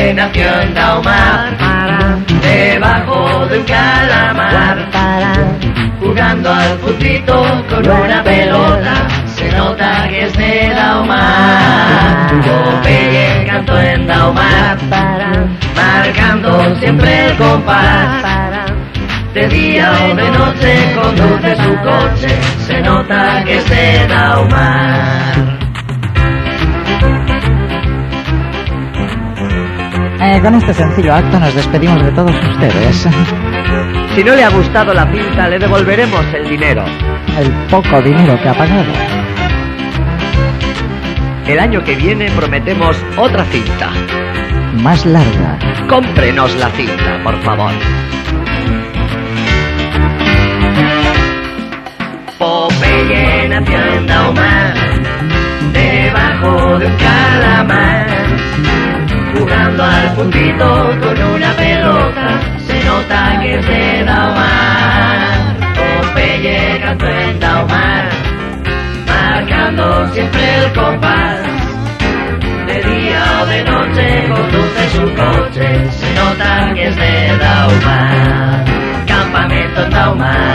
Popeye nació en Daumar, debajo de un calamar, jugando al futito con una pelota. Se nota que es de Daumar. Popeye cantó en Daumar, marcando siempre el compás. De día o de noche conduce su coche. Se nota que es de Daumar. Con este sencillo acto nos despedimos de todos ustedes. Si no le ha gustado la cinta, le devolveremos el dinero. El poco dinero que ha pagado. El año que viene prometemos otra cinta. Más larga. Cómprenos la cinta, por favor. Popeye nació en Daumar, debajo de un calamar, jugando al puntito con una pelota. Se nota que es de Daumar. Popeye cantó en Daumar, marcando siempre el compás. De día o de noche conduce su coche. Se nota que es de Daumar. Campamento en Daumar.